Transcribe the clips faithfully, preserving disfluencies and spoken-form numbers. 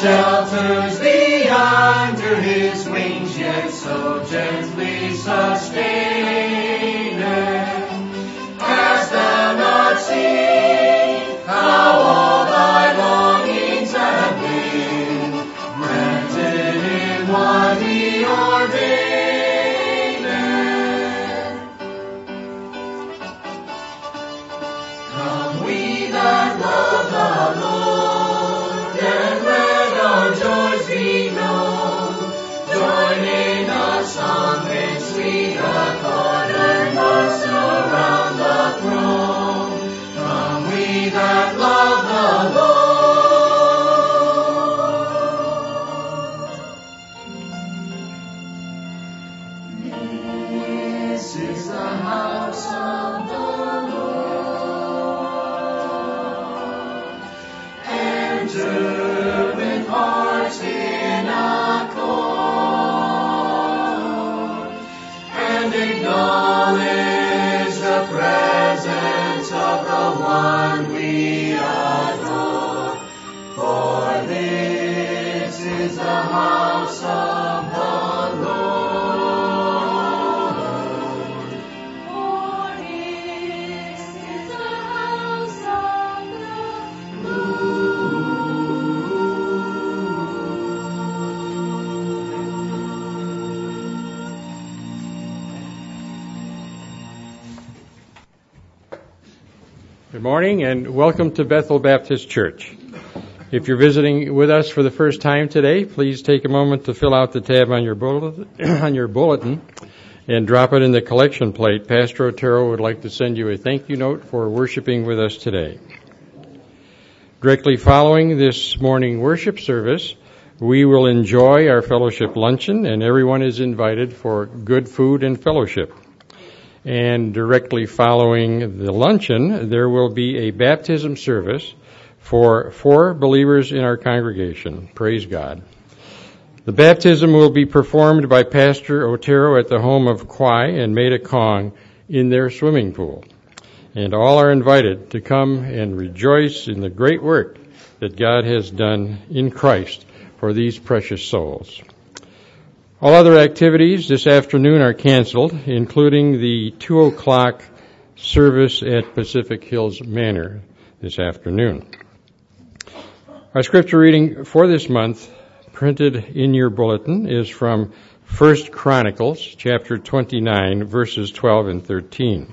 shelters thee under his wings, yet so gently sustaineth. Hast thou not seen how all thy longings have been granted in what he ordaineth? Come we that love the Lord, and let our joys be known. Join in a song and sweet accord, and thus around the throne. Come we that love the Lord. This is the house of the Lord. Enter with hearts in accord, and acknowledge the presence of the one we adore. For this is the house of the Lord. For this is the house of the Good morning and welcome to Bethel Baptist Church. If you're visiting with us for the first time today, please take a moment to fill out the tab on your bulletin, on your bulletin and drop it in the collection plate. Pastor Otero would like to send you a thank you note for worshiping with us today. Directly following this morning worship service, we will enjoy our fellowship luncheon, and everyone is invited for good food and fellowship. And directly following the luncheon, there will be a baptism service for four believers in our congregation. Praise God. The baptism will be performed by Pastor Otero at the home of Kwai and Maida Kong in their swimming pool. And all are invited to come and rejoice in the great work that God has done in Christ for these precious souls. All other activities this afternoon are canceled, including the two o'clock service at Pacific Hills Manor this afternoon. Our scripture reading for this month, printed in your bulletin, is from First Chronicles, chapter twenty-nine, verses twelve and thirteen.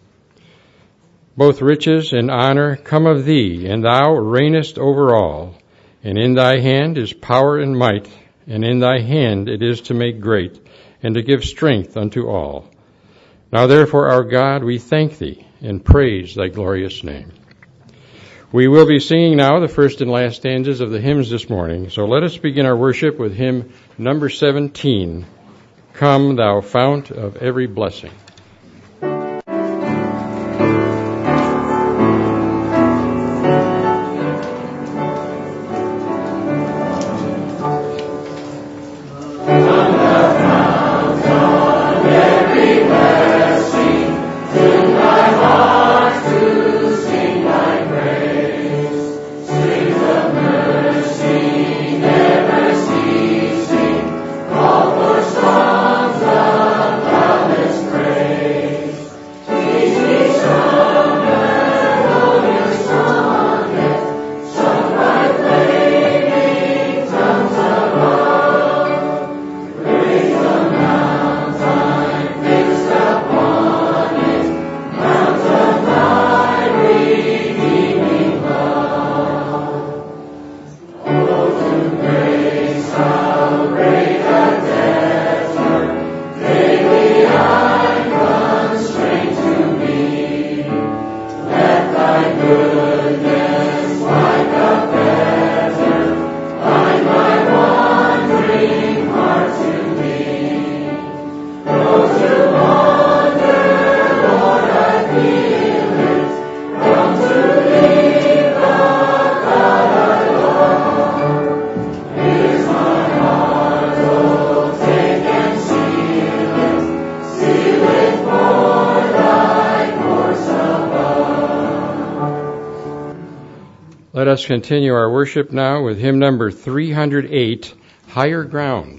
Both riches and honor come of thee, and thou reignest over all, and in thy hand is power and might, and in thy hand it is to make great, and to give strength unto all. Now therefore, our God, we thank thee, and praise thy glorious name. We will be singing now the first and last stanzas of the hymns this morning, so let us begin our worship with hymn number seventeen, Come Thou Fount of Every Blessing. Praise. Let us continue our worship now with hymn number three hundred eight, Higher Ground.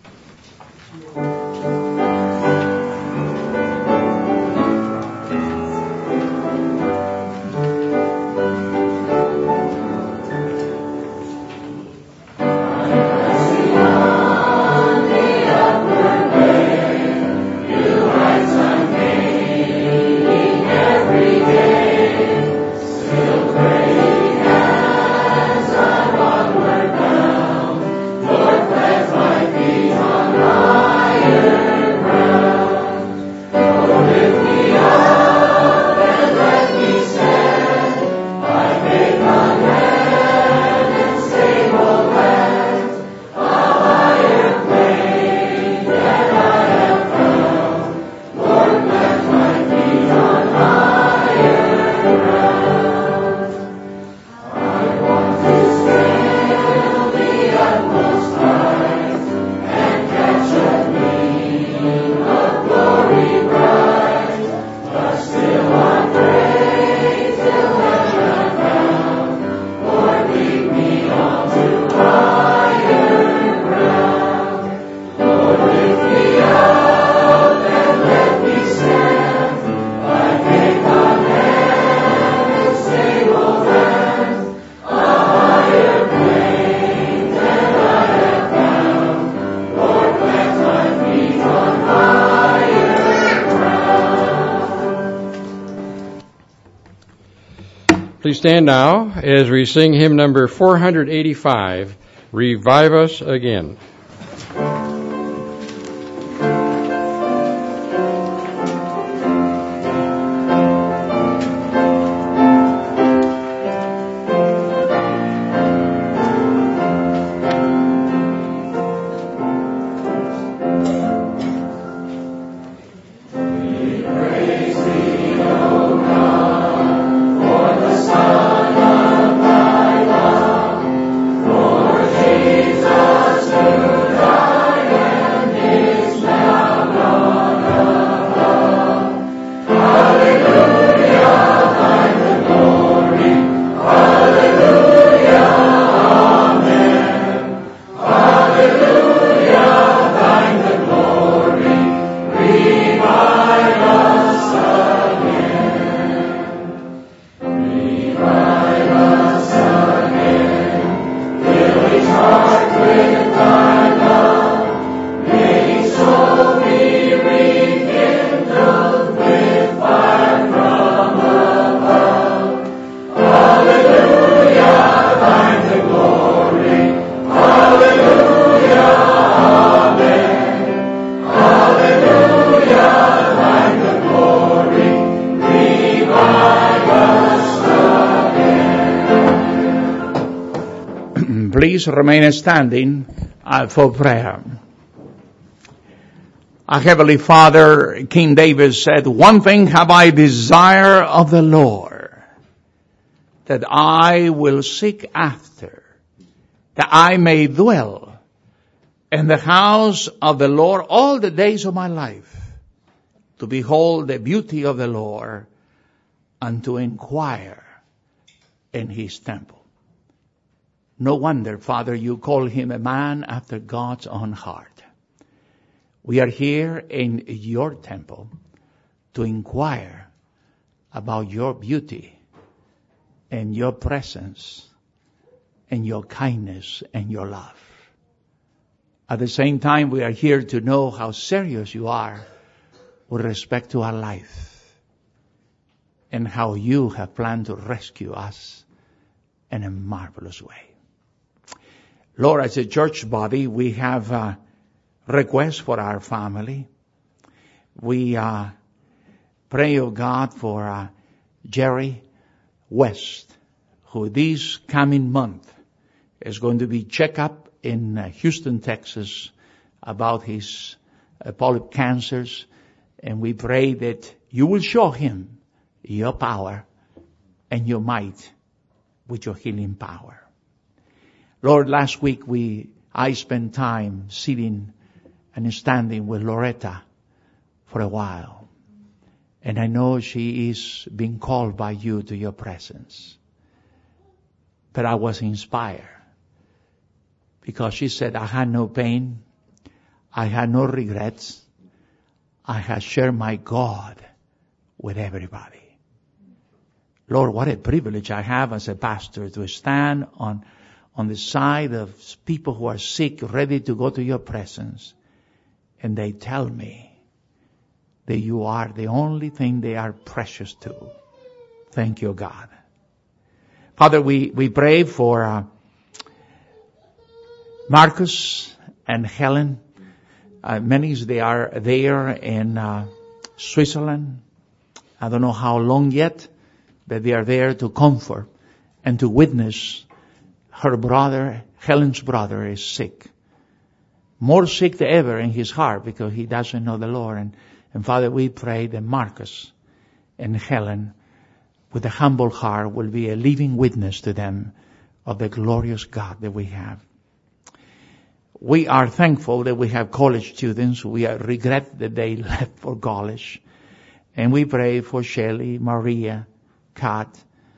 Please stand now as we sing hymn number four hundred eighty-five, Revive Us Again. Please remain standing uh, for prayer. Our Heavenly Father, King David said, "One thing have I desire of the Lord, that I will seek after, that I may dwell in the house of the Lord all the days of my life, to behold the beauty of the Lord and to inquire in his temple." No wonder, Father, you call him a man after God's own heart. We are here in your temple to inquire about your beauty and your presence and your kindness and your love. At the same time, we are here to know how serious you are with respect to our life and how you have planned to rescue us in a marvelous way. Lord, as a church body, we have uh, requests for our family. We uh, pray, oh God, for uh, Jerry West, who this coming month is going to be checked up in uh, Houston, Texas, about his uh, polyp cancers. And we pray that you will show him your power and your might with your healing power. Lord, last week we, I spent time sitting and standing with Loretta for a while. And I know she is being called by you to your presence. But I was inspired because she said, I had no pain. I had no regrets. I had shared my God with everybody. Lord, what a privilege I have as a pastor to stand on, on the side of people who are sick, ready to go to your presence. And they tell me that you are the only thing they are precious to. Thank you, God. Father, we, we pray for uh, Marcus and Helen. Uh, many, they are there in uh, Switzerland. I don't know how long yet, but they are there to comfort and to witness her brother, Helen's brother, is sick. More sick than ever in his heart because he doesn't know the Lord. And, and Father, we pray that Marcus and Helen, with a humble heart, will be a living witness to them of the glorious God that we have. We are thankful that we have college students. We are regret that they left for college. And we pray for Shelley, Maria, Kat,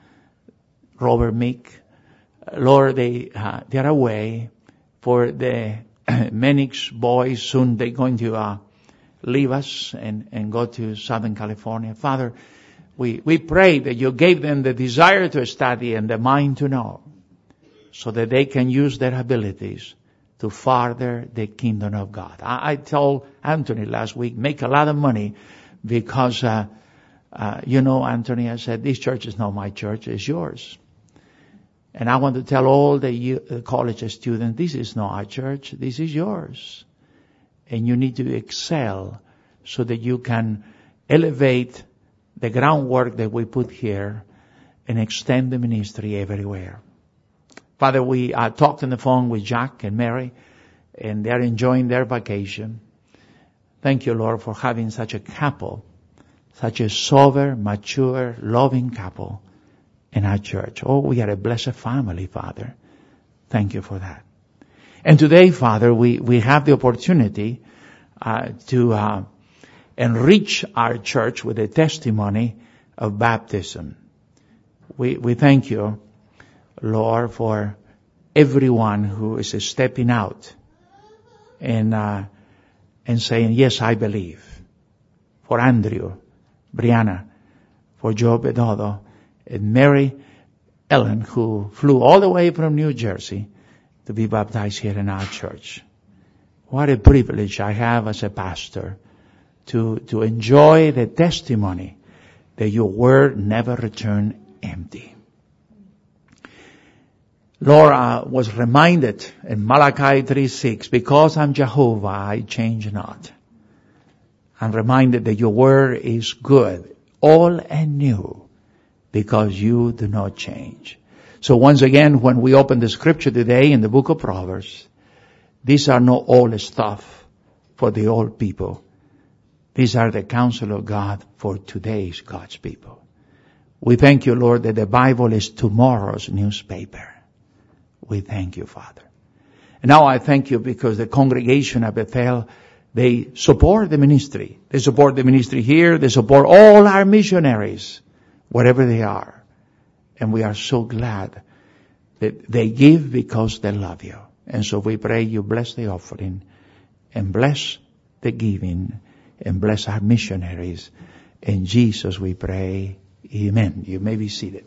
Robert Meek. Lord, they, uh, they are away. For the Menix boys, soon they're going to uh, leave us and, and go to Southern California. Father, we, we pray that you gave them the desire to study and the mind to know, so that they can use their abilities to further the kingdom of God. I, I told Anthony last week, make a lot of money because, uh, uh, you know, Anthony, I said, this church is not my church, it's yours. And I want to tell all the uh, college students, this is not our church, this is yours. And you need to excel so that you can elevate the groundwork that we put here and extend the ministry everywhere. Father, we uh, talked on the phone with Jack and Mary, and they're enjoying their vacation. Thank you, Lord, for having such a couple, such a sober, mature, loving couple in our church. Oh, we are a blessed family, Father. Thank you for that. And today, Father, we, we have the opportunity uh, to uh, enrich our church with a testimony of baptism. We, we thank you, Lord, for everyone who is stepping out and uh, and saying, yes, I believe. For Andrew, Brianna, for Joe Bedodo, and Mary Ellen, who flew all the way from New Jersey to be baptized here in our church. What a privilege I have as a pastor to, to enjoy the testimony that your word never returned empty. Lord, I was reminded in Malachi three six, because I'm Jehovah, I change not. I'm reminded that your word is good, all and new, because you do not change. So once again, when we open the scripture today in the book of Proverbs, these are not old stuff for the old people. These are the counsel of God for today's God's people. We thank you, Lord, that the Bible is tomorrow's newspaper. We thank you, Father. And now I thank you because the congregation at Bethel, they support the ministry. They support the ministry here. They support all our missionaries, wherever they are. And we are so glad that they give because they love you. And so we pray you bless the offering and bless the giving and bless our missionaries. In Jesus we pray. Amen. You may be seated.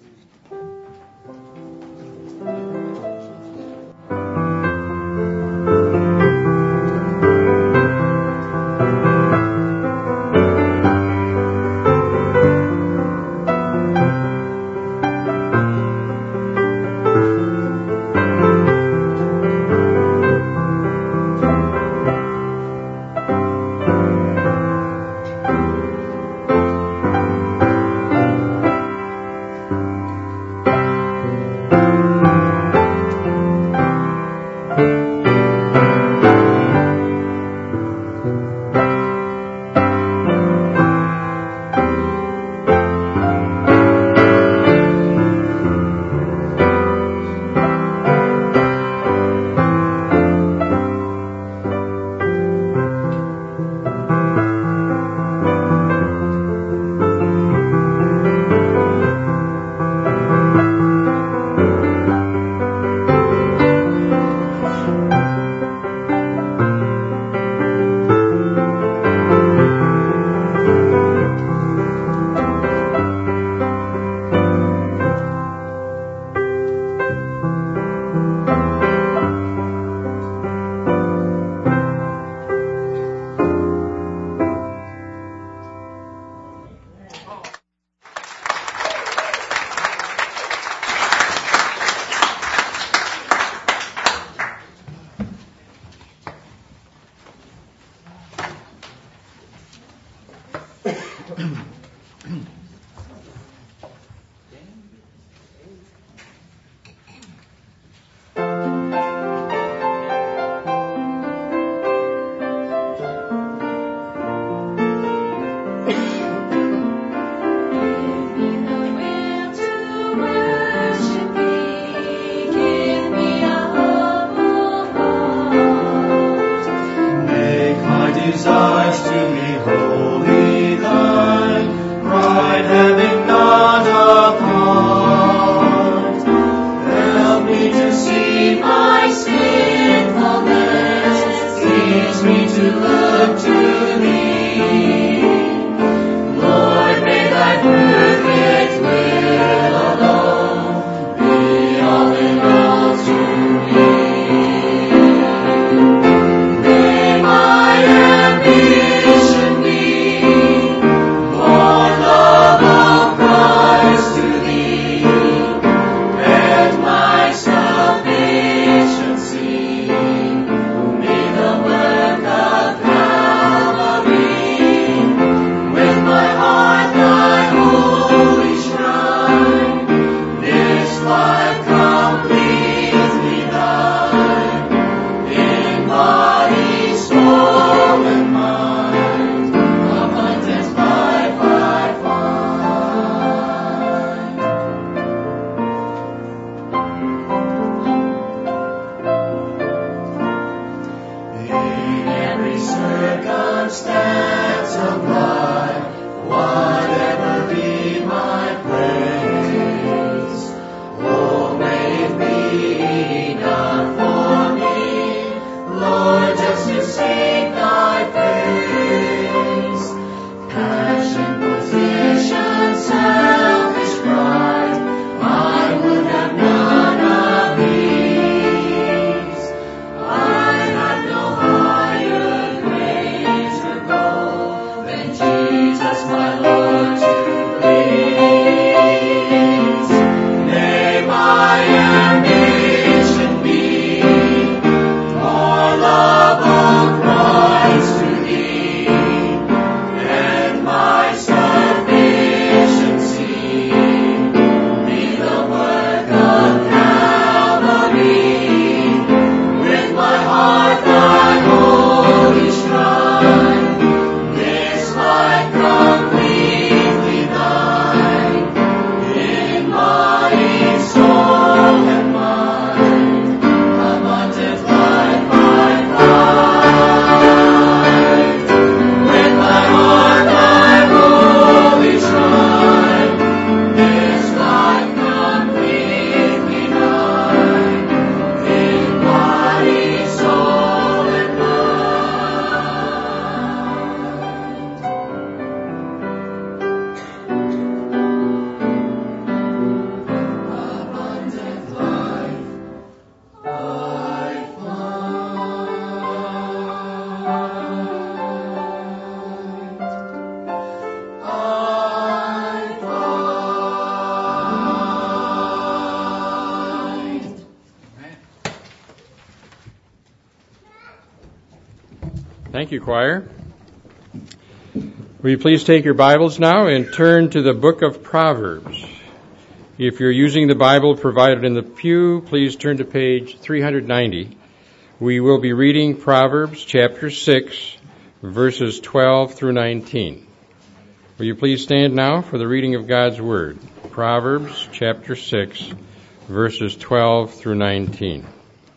Thank you, choir. Will you please take your Bibles now and turn to the book of Proverbs. If you're using the Bible provided in the pew, please turn to page three ninety. We will be reading Proverbs chapter six, verses twelve through nineteen. Will you please stand now for the reading of God's Word? Proverbs chapter six, verses twelve through nineteen.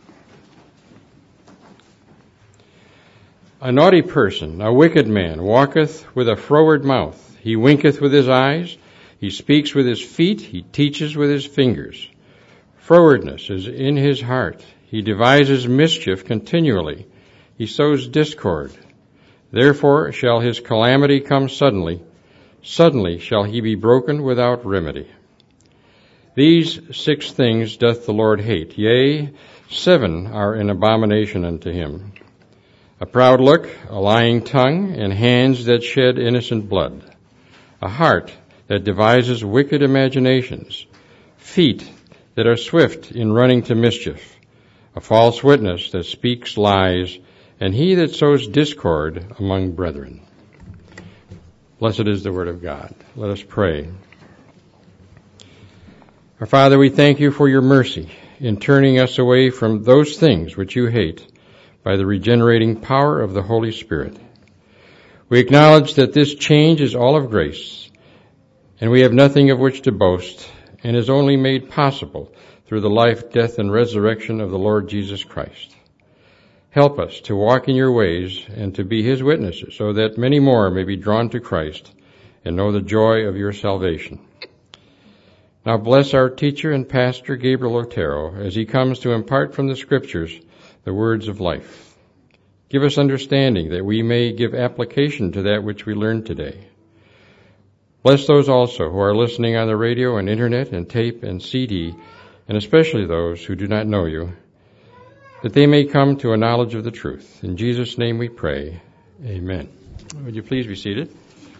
A naughty person, a wicked man, walketh with a froward mouth. He winketh with his eyes, he speaks with his feet, he teaches with his fingers. Frowardness is in his heart. He devises mischief continually. He sows discord. Therefore shall his calamity come suddenly. Suddenly shall he be broken without remedy. These six things doth the Lord hate. Yea, seven are an abomination unto him. A proud look, a lying tongue, and hands that shed innocent blood. A heart that devises wicked imaginations. Feet that are swift in running to mischief. A false witness that speaks lies, and he that sows discord among brethren. Blessed is the word of God. Let us pray. Our Father, we thank you for your mercy in turning us away from those things which you hate, by the regenerating power of the Holy Spirit. We acknowledge that this change is all of grace, and we have nothing of which to boast, and is only made possible through the life, death, and resurrection of the Lord Jesus Christ. Help us to walk in your ways and to be his witnesses, so that many more may be drawn to Christ and know the joy of your salvation. Now bless our teacher and pastor, Gabriel Otero, as he comes to impart from the Scriptures the words of life. Give us understanding that we may give application to that which we learned today. Bless those also who are listening on the radio and internet and tape and C D, and especially those who do not know you, that they may come to a knowledge of the truth. In Jesus' name we pray. Amen. Would you please be seated?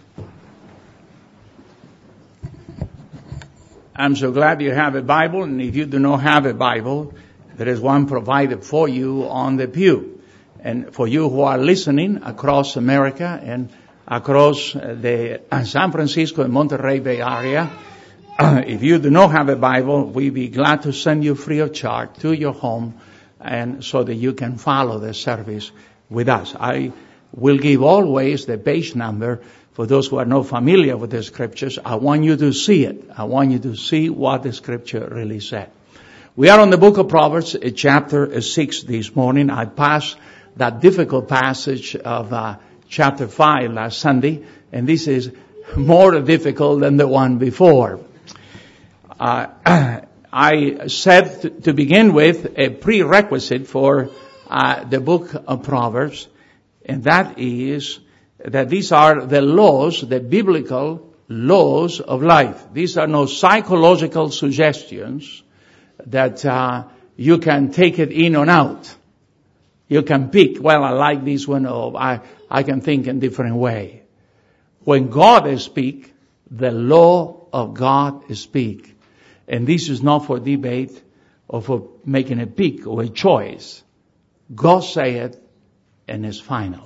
I'm so glad you have a Bible, and if you do not have a Bible, there is one provided for you on the pew. And for you who are listening across America and across the San Francisco and Monterey Bay Area, if you do not have a Bible, we'd be glad to send you free of charge to your home, and so that you can follow the service with us. I will give always the page number for those who are not familiar with the Scriptures. I want you to see it. I want you to see what the Scripture really said. We are on the book of Proverbs, chapter six this morning. I passed that difficult passage of uh, chapter five last Sunday, and this is more difficult than the one before. Uh, I said to, to begin with a prerequisite for uh, the book of Proverbs, and that is that these are the laws, the biblical laws of life. These are no psychological suggestions that uh, you can take it in or out. You can pick, well, I like this one, or I, I can think in a different way. When God speaks, the law of God speaks. And this is not for debate or for making a pick or a choice. God say it, and it's final.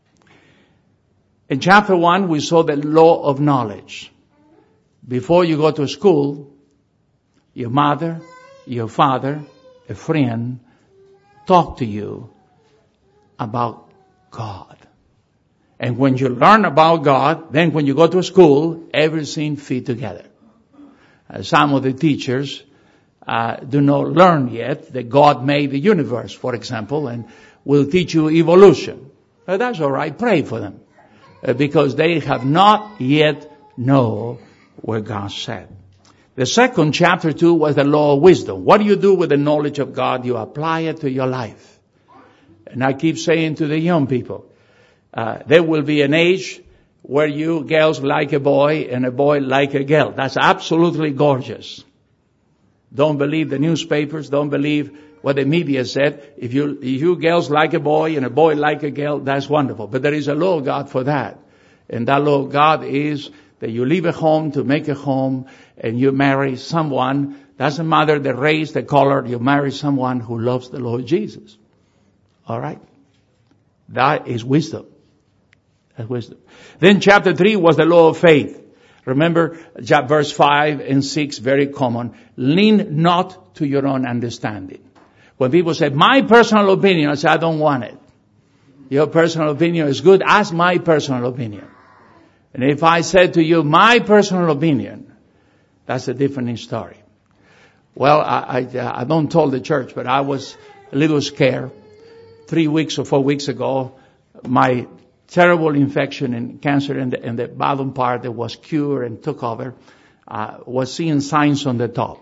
In chapter one, we saw the law of knowledge. Before you go to school, your mother, your father, a friend, talk to you about God. And when you learn about God, then when you go to school, everything fit together. Uh, some of the teachers uh, do not learn yet that God made the universe, for example, and will teach you evolution. Uh, that's all right. Pray for them. Uh, because they have not yet know what God said. The second, chapter two, was the law of wisdom. What do you do with the knowledge of God? You apply it to your life. And I keep saying to the young people, uh, there will be an age where you girls like a boy and a boy like a girl. That's absolutely gorgeous. Don't believe the newspapers. Don't believe what the media said. If you, if you girls like a boy and a boy like a girl, that's wonderful. But there is a law of God for that. And that law of God is that you leave a home to make a home and you marry someone. Doesn't matter the race, the color. You marry someone who loves the Lord Jesus. All right? That is wisdom. That's wisdom. Then chapter three was the law of faith. Remember, verse five and six, very common. Lean not to your own understanding. When people say, my personal opinion, I say, I don't want it. Your personal opinion is good. Ask my personal opinion. And if I said to you, my personal opinion, that's a different story. Well, I, I, I don't tell the church, but I was a little scared. Three weeks or four weeks ago, my terrible infection and cancer in the, in the bottom part that was cured and took over, uh, was seeing signs on the top.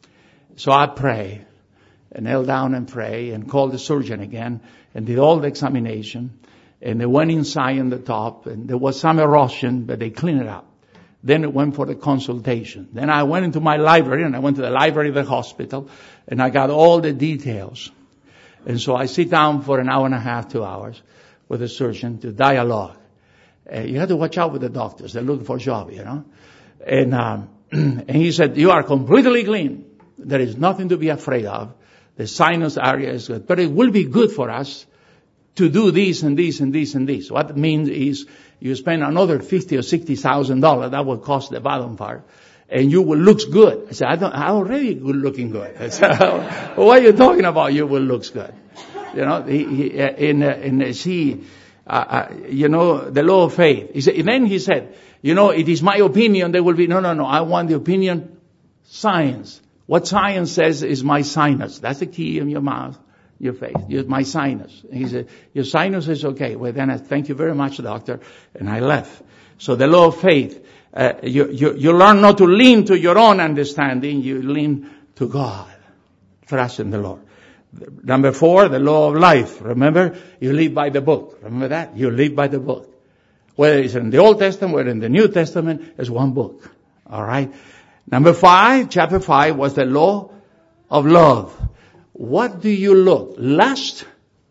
So I pray and knelt down and pray and called the surgeon again and did all the examination. And they went inside on the top and there was some erosion, but they cleaned it up. Then it went for the consultation. Then I went into my library and I went to the library of the hospital and I got all the details. And so I sit down for an hour and a half, two hours with the surgeon to dialogue. Uh, you have to watch out with the doctors. They're looking for a job, you know. And, um, and he said, you are completely clean. There is nothing to be afraid of. The sinus area is good. But it will be good for us to do this and this and this and this. What it means is you spend another fifty or sixty thousand dollars. That will cost the bottom part, and you will look good. I said, I don't. I already good looking good. I said, what are you talking about? You will look good. You know, he, he, in in see, uh, uh, you know, the law of faith. He said, and then he said, you know, it is my opinion. There will be no, no, no. I want the opinion, science. What science says is my sinus. That's the key in your mouth. Your face, your, my sinus. And he said, your sinus is okay. Well, then I thank you very much, doctor. And I left. So the law of faith, uh, you, you, you learn not to lean to your own understanding. You lean to God. Trust in the Lord. Number four, the law of life. Remember, you live by the book. Remember that? You live by the book. Whether it's in the Old Testament, whether in the New Testament, it's one book. All right. Number five, chapter five was the law of love. What do you look? Lust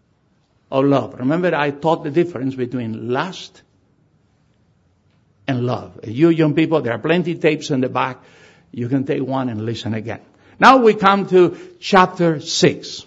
or love? Remember, I taught the difference between lust and love. You young people, there are plenty of tapes in the back. You can take one and listen again. Now we come to chapter six.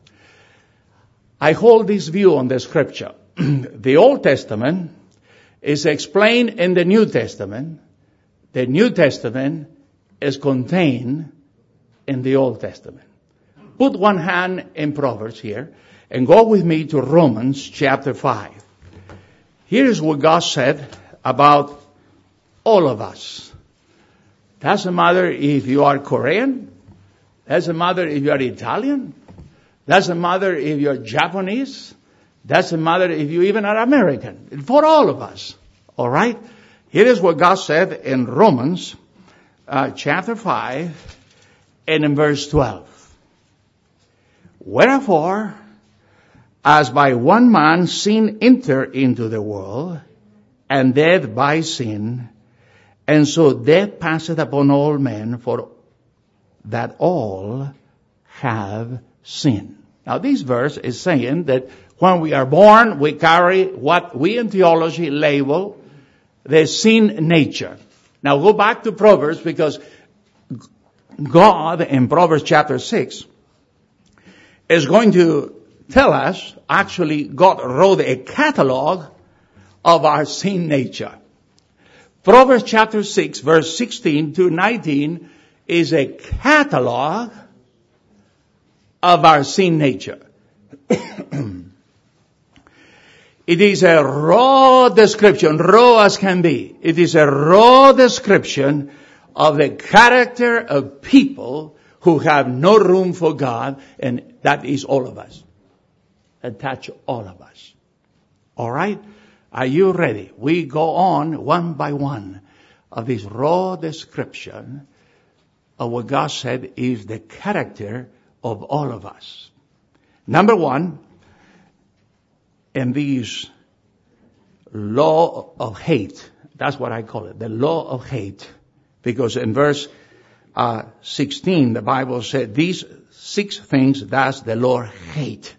I hold this view on the scripture. The Old Testament is explained in the New Testament. The New Testament is contained in the Old Testament. Put one hand in Proverbs here and go with me to Romans chapter five. Here's what God said about all of us. Doesn't matter if you are Korean. Doesn't matter if you are Italian. Doesn't matter if you're Japanese. Doesn't matter if you even are American. For all of us. All right? Here is what God said in Romans uh, chapter five and in verse twelve. Wherefore, as by one man sin entered into the world, and death by sin, and so death passeth upon all men, for that all have sinned. Now this verse is saying that when we are born, we carry what we in theology label the sin nature. Now go back to Proverbs, because God in Proverbs chapter six is going to tell us, actually God wrote a catalog of our sin nature. Proverbs chapter six verse sixteen to nineteen is a catalog of our sin nature. It is a raw description, raw as can be. It is a raw description of the character of people who have no room for God, and that is all of us. Attach all of us. All right? Are you ready? We go on one by one of this raw description of what God said is the character of all of us. Number one, in this law of hate, that's what I call it, the law of hate, because in verse uh, sixteen, the Bible said, these six things does the Lord hate.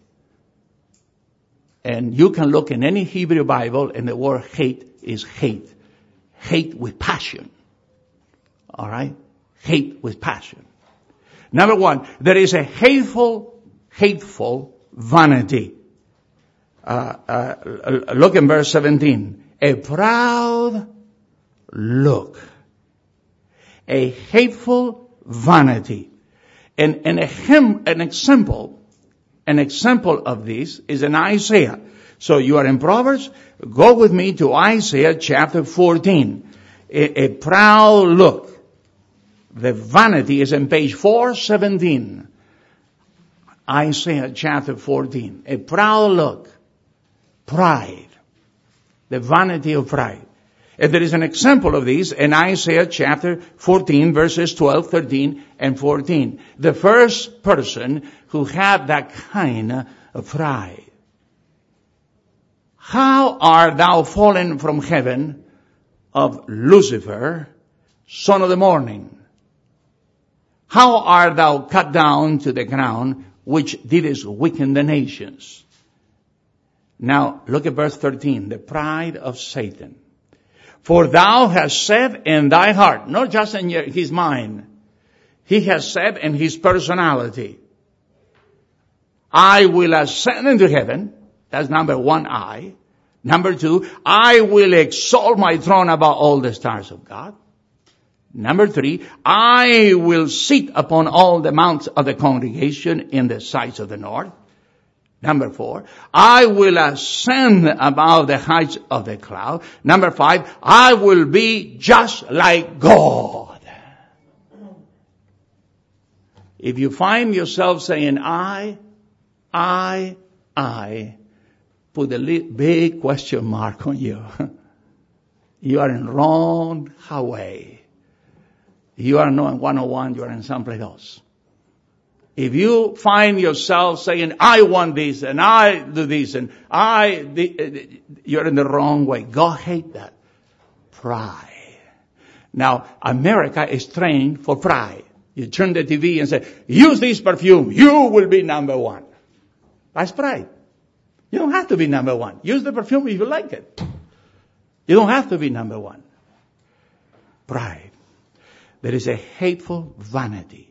And you can look in any Hebrew Bible, and the word hate is hate. Hate with passion. All right? Hate with passion. Number one, there is a hateful, hateful vanity. Uh, uh, look in verse seventeen. A proud look. A hateful vanity. And, and a hymn, an example, an example of this is in Isaiah. So you are in Proverbs, go with me to Isaiah chapter fourteen. A, a proud look. The vanity is in page four seventeen. Isaiah chapter fourteen. A proud look. Pride. The vanity of pride. And there is an example of this in Isaiah chapter fourteen, verses twelve, thirteen, and fourteen. The first person who had that kind of pride. How art thou fallen from heaven, of Lucifer, son of the morning? How art thou cut down to the ground, which didst weaken the nations? Now, look at verse thirteen, the pride of Satan. For thou hast said in thy heart, not just in your, his mind, he has said in his personality, I will ascend into heaven. That's number one, I. Number two, I will exalt my throne above all the stars of God. Number three, I will sit upon all the mounts of the congregation in the sides of the north. Number four, I will ascend above the heights of the cloud. Number five, I will be just like God. If you find yourself saying, I, I, I, put a big question mark on you. You are in wrong highway. You are not in one oh one, you are in someplace else. If you find yourself saying, I want this, and I do this, and I, the, you're in the wrong way. God hates that. Pride. Now, America is trained for pride. You turn the T V and say, use this perfume, you will be number one. That's pride. You don't have to be number one. Use the perfume if you like it. You don't have to be number one. Pride. There is a hateful vanity.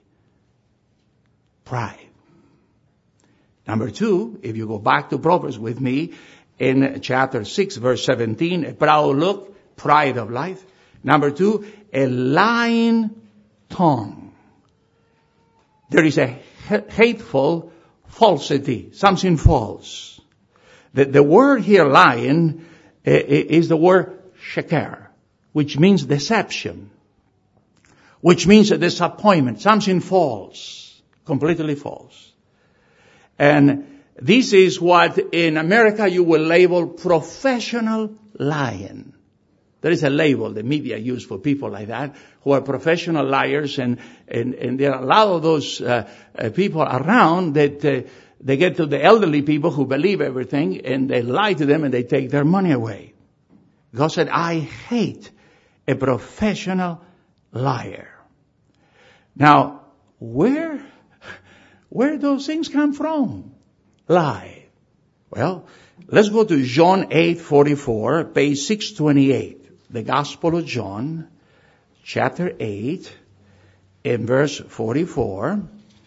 Pride. Number two, if you go back to Proverbs with me, in chapter six, verse seventeen, a proud look, pride of life. Number two, a lying tongue. There is a hateful falsity, something false. The, the word here, lying, is the word sheker, which means deception, which means a disappointment, something false, completely false. And this is what in America you will label professional lying. There is a label the media use for people like that who are professional liars, and, and, and there are a lot of those uh, uh, people around that uh, they get to the elderly people who believe everything, and they lie to them and they take their money away. God said, I hate a professional liar. Now, where, where those things come from? Lie. Well, let's go to John eight forty-four, page six twenty-eight. The Gospel of John, chapter eight, in verse forty-four.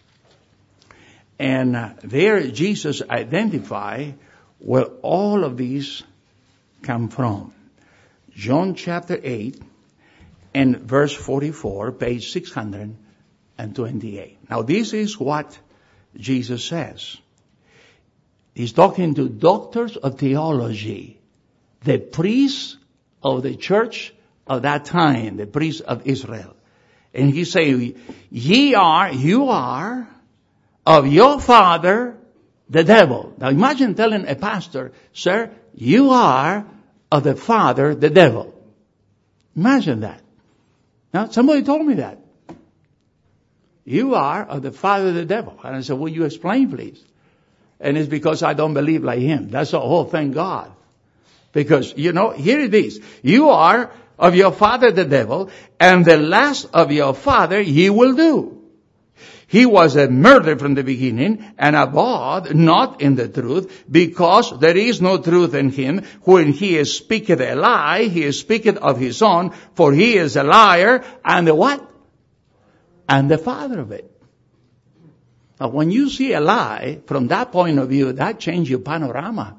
And uh, there Jesus identify where all of these come from. John chapter eight and verse forty-four, page six twenty-eight. Now this is what Jesus says. He's talking to doctors of theology, the priests of the church of that time, the priests of Israel. And he say, ye are, you are, of your father, the devil. Now imagine telling a pastor, sir, you are of the father, the devil. Imagine that. Now, somebody told me that. You are of the father, the devil. And I said, will you explain, please? And it's because I don't believe like him. That's the whole thing, God. Because, you know, here it is. You are of your father, the devil, and the last of your father ye will do. He was a murderer from the beginning, and abode not in the truth, because there is no truth in him. When he speaketh a lie, he speaketh of his own, for he is a liar, and the what? And the father of it. Now, when you see a lie, from that point of view, that changes your panorama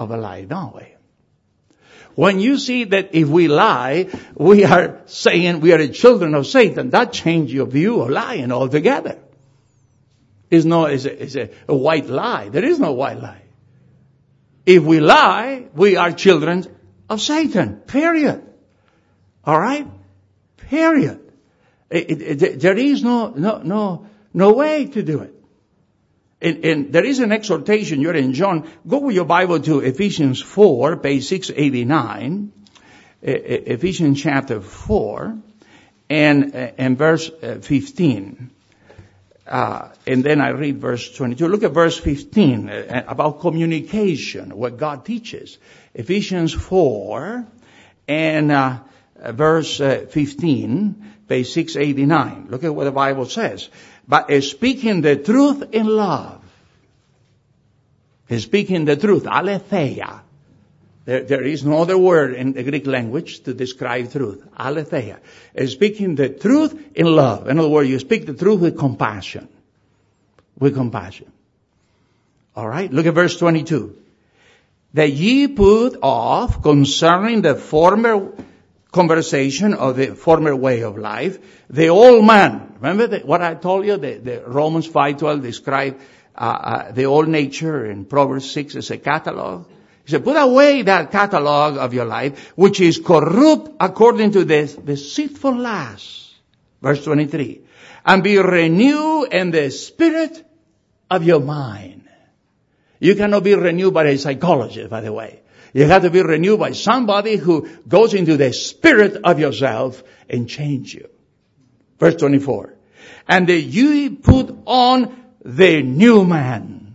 of a lie, don't we? When you see that if we lie, we are saying we are the children of Satan, that changes your view of lying altogether. It's no, it's a, it's a, a white lie. There is no white lie. If we lie, we are children of Satan. Period. All right? Period. It, it, it, there is no, no, no, no way to do it. And, and there is an exhortation. You're in John. Go with your Bible to Ephesians four, page six eighty-nine. Ephesians chapter four, and and verse fifteen. Uh, and then I read verse twenty-two. Look at verse fifteen uh, about communication, what God teaches. Ephesians four and uh, verse uh, fifteen, page six eighty-nine. Look at what the Bible says. But uh, speaking the truth in love. Speaking the truth, aletheia. There, there is no other word in the Greek language to describe truth. Aletheia. Speaking the truth in love. In other words, you speak the truth with compassion. With compassion. Alright? Look at verse twenty-two. That ye put off concerning the former conversation of the former way of life, the old man. Remember the, what I told you? The, the Romans five twelve describe uh, uh, the old nature, and Proverbs six as a catalog. He said, put away that catalog of your life, which is corrupt according to the deceitful lust. Verse twenty-three. And be renewed in the spirit of your mind. You cannot be renewed by a psychologist, by the way. You have to be renewed by somebody who goes into the spirit of yourself and change you. Verse twenty-four. And that you put on the new man,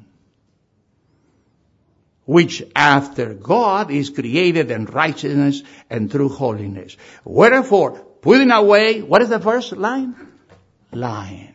which after God is created in righteousness and true holiness. Wherefore, putting away, what is the first line? Lying.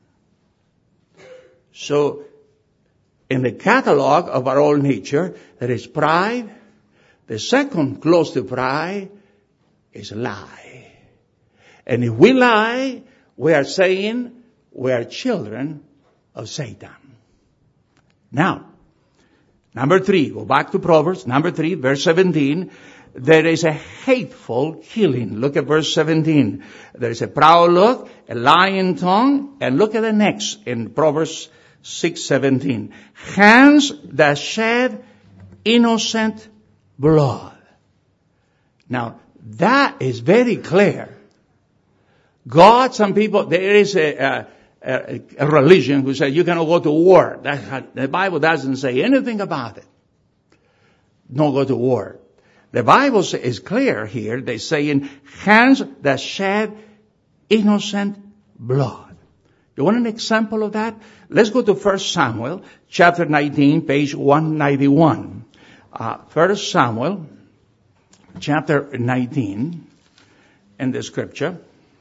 So, in the catalog of our old nature, there is pride. The second close to pride is lie. And if we lie, we are saying we are children of Satan. Now, number three, go back to Proverbs, number three, verse seventeen. There is a hateful killing. Look at verse seventeen. There is a proud look, a lying tongue, and look at the next in Proverbs six seventeen. Hands that shed innocent blood. Now, that is very clear. God, some people, there is a, a, a, a religion who says you cannot go to war. That, the Bible doesn't say anything about it. Don't go to war. The Bible is clear here. They're saying hands that shed innocent blood. You want an example of that? Let's go to First Samuel, chapter nineteen, page one ninety-one. Uh, First Samuel, chapter nineteen, in the scripture,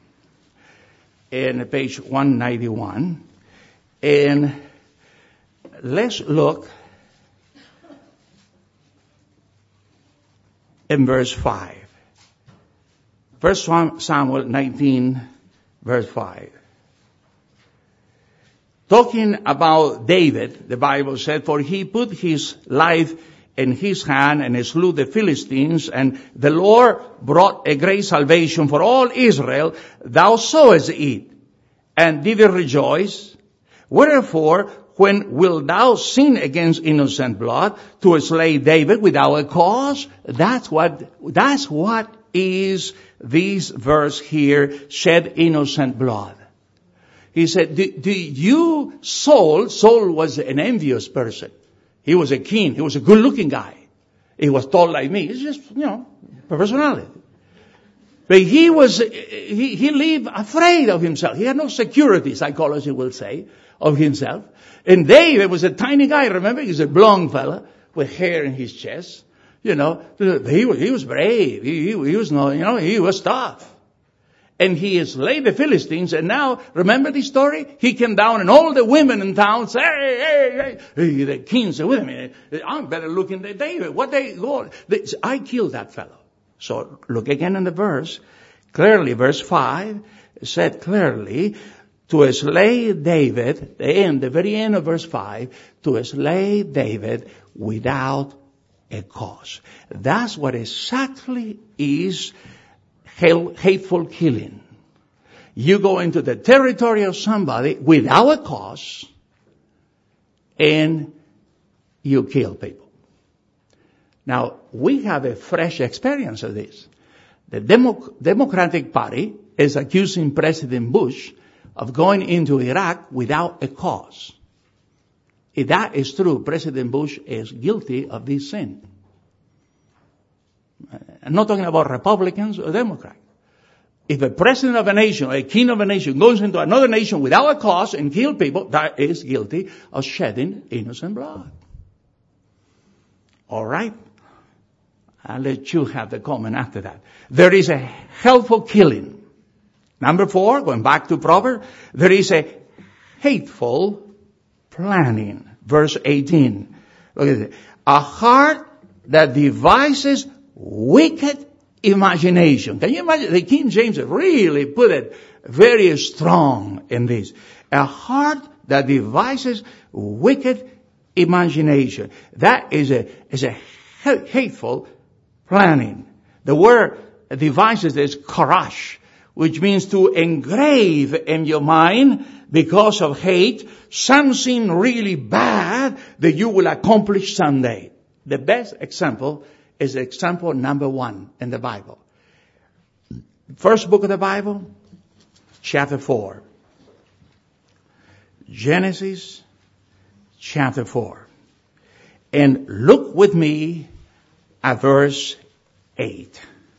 in page one ninety-one. And let's look in verse five. First Samuel nineteen, verse five. Talking about David, the Bible said, for he put his life in his hand and slew the Philistines, and the Lord brought a great salvation for all Israel. Thou sawest it, and didst rejoice. Wherefore, when wilt thou sin against innocent blood to slay David without a cause? That's what, that's what is this verse here, shed innocent blood. He said, do, do you, Saul, Saul was an envious person. He was a king. He was a good looking guy. He was tall like me. It's just, you know, personality. But he was, he, he lived afraid of himself. He had no security, psychology will say, of himself. And David was a tiny guy, remember? He was a blonde fella with hair in his chest. You know, he was, he was brave. He, he, he was no, you know, he was tough. And he slayed the Philistines, and now, remember the story? He came down and all the women in town say, hey, hey, hey. The king said, wait a minute, I'm better looking than David. What they go? They, I killed that fellow. So look again in the verse. Clearly, verse five said clearly, to slay David, the end, the very end of verse five, to slay David without a cause. That's what exactly is hateful killing. You go into the territory of somebody without a cause and you kill people. Now, we have a fresh experience of this. The Demo- Democratic Party is accusing President Bush of going into Iraq without a cause. If that is true, President Bush is guilty of this sin. I'm not talking about Republicans or Democrats. If a president of a nation, a king of a nation, goes into another nation without a cause and kills people, that is guilty of shedding innocent blood. All right? I'll let you have the comment after that. There is a helpful killing. Number four, going back to Proverbs, there is a hateful planning. Verse eighteen. Look at it. A heart that devises wicked imagination. Can you imagine? The King James really put it very strong in this. A heart that devises wicked imagination. That is a, is a hateful planning. The word devices is karash, which means to engrave in your mind because of hate something really bad that you will accomplish someday. The best example is example number one in the Bible. First book of the Bible, chapter four. Genesis chapter four. And look with me at verse eight.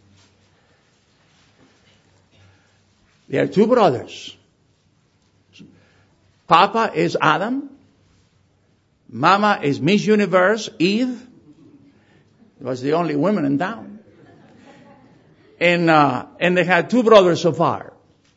There are two brothers. Papa is Adam. Mama is Miss Universe, Eve. Was the only woman in town. And, uh, and they had two brothers so far.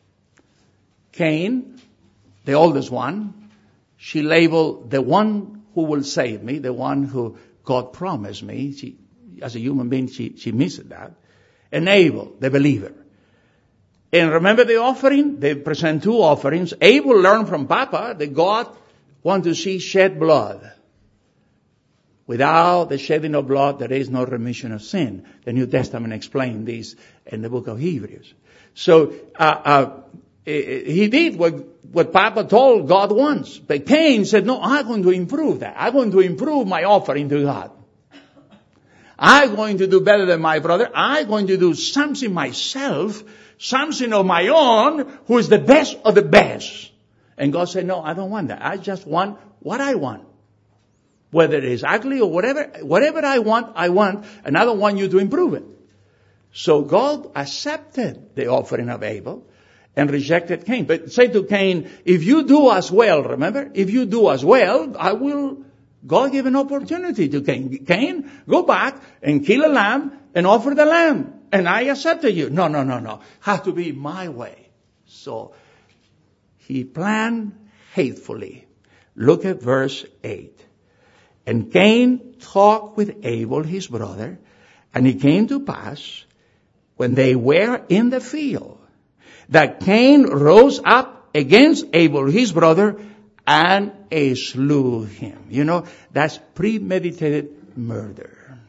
Cain, the oldest one, she labeled the one who will save me, the one who God promised me. She, as a human being, she, she missed that. And Abel, the believer. And remember the offering? They present two offerings. Abel learned from Papa that God wants to see shed blood. Without the shedding of blood, there is no remission of sin. The New Testament explains this in the book of Hebrews. So, uh, uh, he did what, what Papa told God once. But Cain said, no, I'm going to improve that. I'm going to improve my offering to God. I'm going to do better than my brother. I'm going to do something myself, something of my own, who is the best of the best. And God said, no, I don't want that. I just want what I want. Whether it is ugly or whatever, whatever I want, I want, and I don't want you to improve it. So God accepted the offering of Abel and rejected Cain. But say to Cain, if you do as well, remember, if you do as well, I will, God give an opportunity to Cain. Cain, go back and kill a lamb and offer the lamb. And I accepted you. No, no, no, no. Has to be my way. So he planned hatefully. Look at verse eight. And Cain talked with Abel, his brother, and it came to pass, when they were in the field, that Cain rose up against Abel, his brother, and slew him. You know, that's premeditated murder.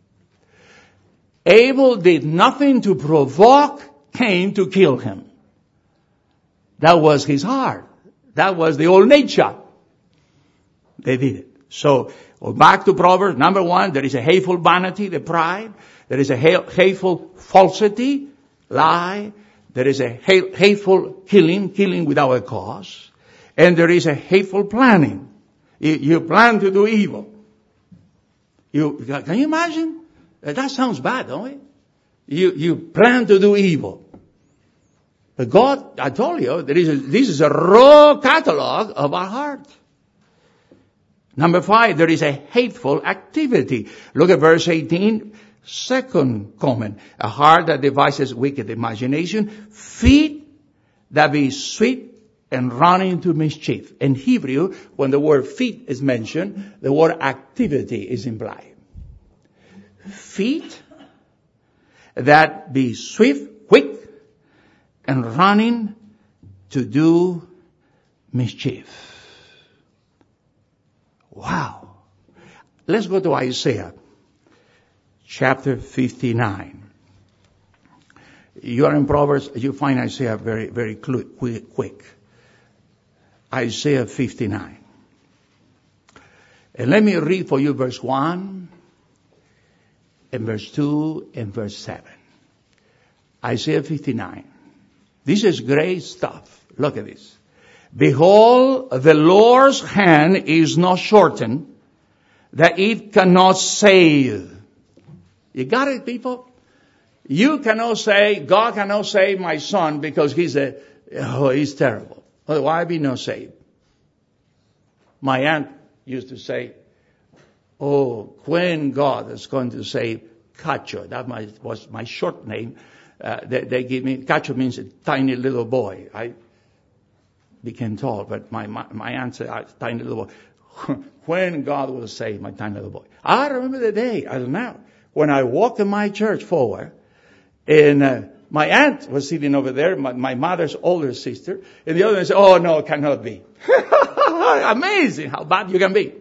Abel did nothing to provoke Cain to kill him. That was his heart. That was the old nature. They did it. So, back to Proverbs, number one, there is a hateful vanity, the pride. There is a hateful falsity, lie. There is a hateful killing, killing without a cause. And there is a hateful planning. You, you plan to do evil. You, can you imagine? That sounds bad, don't it? You, you plan to do evil. But God, I told you, there is a, this is a raw catalog of our heart. Number five, there is a hateful activity. Look at verse eighteen. Second comment. A heart that devises wicked imagination. Feet that be swift and running to mischief. In Hebrew, when the word feet is mentioned, the word activity is implied. Feet that be swift, quick, and running to do mischief. Wow. Let's go to Isaiah. chapter fifty-nine. You are in Proverbs, you find Isaiah very, very quick. Isaiah fifty-nine. And let me read for you verse one, and verse two, and verse seven. Isaiah fifty-nine. This is great stuff. Look at this. Behold, the Lord's hand is not shortened, that it cannot save. You got it, people? You cannot say, God cannot save my son because he's a, oh, he's terrible. Otherwise, be no saved. My aunt used to say, oh, when God is going to save Cacho. That was my short name. Uh, they, they give me, Cacho means a tiny little boy. I became tall, but my, my, my aunt said, uh, tiny little boy. When God will save my tiny little boy. I remember the day, I don't know, when I walked in my church forward, and uh, my aunt was sitting over there, my, my mother's older sister, and the other one said, oh no, it cannot be. Amazing how bad you can be.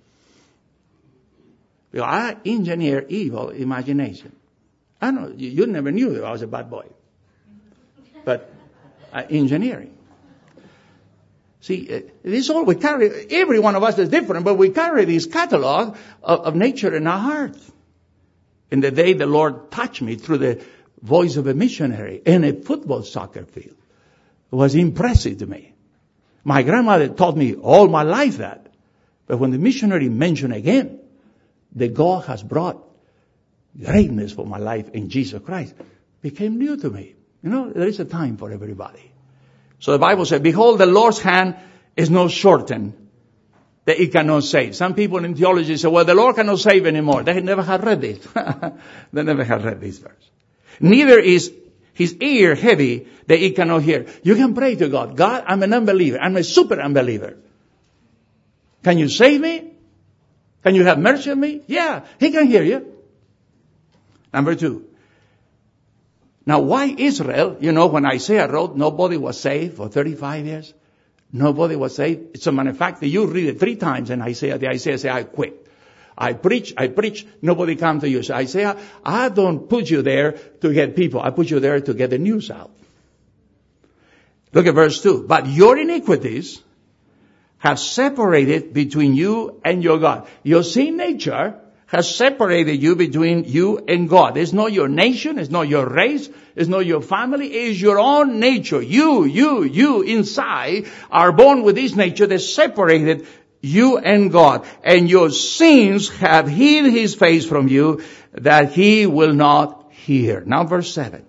Because I engineer evil imagination. I know, you, you never knew that I was a bad boy. But uh, engineering. See, uh, this all we carry, every one of us is different, but we carry this catalog of, of nature in our heart. In the day the Lord touched me through the voice of a missionary in a football soccer field, it was impressive to me. My grandmother taught me all my life that. But when the missionary mentioned again that God has brought greatness for my life in Jesus Christ, became new to me. You know, there is a time for everybody. So the Bible said, behold, the Lord's hand is not shortened, that it cannot save. Some people in theology say, well, the Lord cannot save anymore. They never had read it. They never had read this verse. Neither is his ear heavy that he cannot hear. You can pray to God. God, I'm an unbeliever. I'm a super unbeliever. Can you save me? Can you have mercy on me? Yeah, he can hear you. Number two. Now, why Israel? You know, when Isaiah wrote, nobody was saved for thirty-five years. Nobody was saved. It's a matter of fact that you read it three times in Isaiah. The Isaiah say, I quit. I preach, I preach, nobody come to you. So Isaiah, I don't put you there to get people. I put you there to get the news out. Look at verse two. But your iniquities have separated between you and your God. Your sin nature has separated you between you and God. It's not your nation, it's not your race, it's not your family, it is your own nature. You, you, you inside are born with this nature that separated you and God. And your sins have hid his face from you that he will not hear. Now verse seven.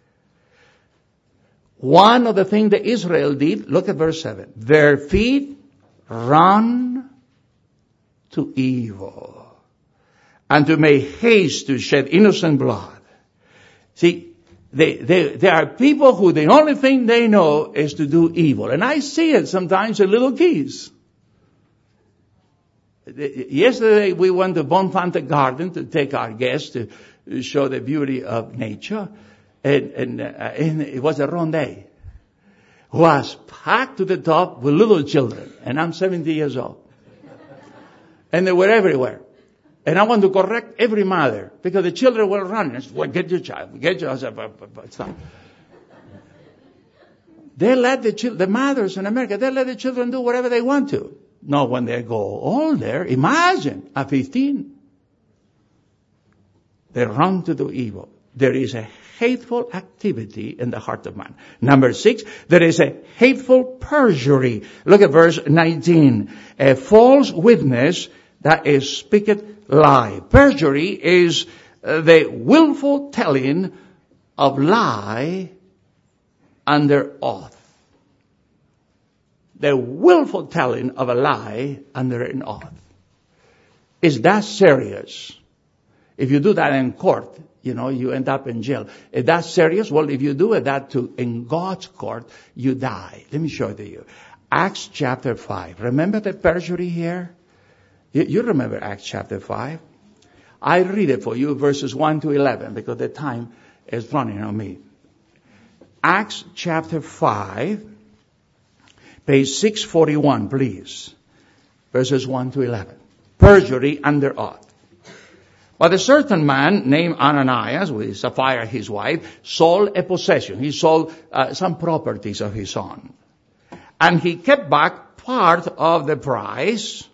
One of the things that Israel did, look at verse seven. Their feet run to evil, and to make haste to shed innocent blood. See, they, they, there are people who the only thing they know is to do evil. And I see it sometimes in little kids. Yesterday we went to Bonfante Garden to take our guests to show the beauty of nature. And, and, uh, and it was a rondé. Was packed to the top with little children. And I'm seventy years old. And they were everywhere. And I want to correct every mother because the children were running. I said, well, get your child, get your stop. They let the children, the mothers in America, they let the children do whatever they want to. Not when they go older. Imagine at fifteen. They run to do evil. There is a hateful activity in the heart of man. Number six, there is a hateful perjury. Look at verse nineteen. A false witness that is speaketh lie. Perjury is uh, the willful telling of lie under oath. The willful telling of a lie under an oath. Is that serious? If you do that in court, you know, you end up in jail. Is that serious? Well, if you do that to, in God's court, you die. Let me show it to you. Acts chapter five. Remember the perjury here? You, you remember Acts chapter five? I read it for you, verses one to eleven, because the time is running on me. Acts chapter five, page six forty-one, please. Verses one to eleven. Perjury under oath. But a certain man named Ananias, with Sapphira his wife, sold a possession. He sold uh, some properties of his own. And he kept back part of the price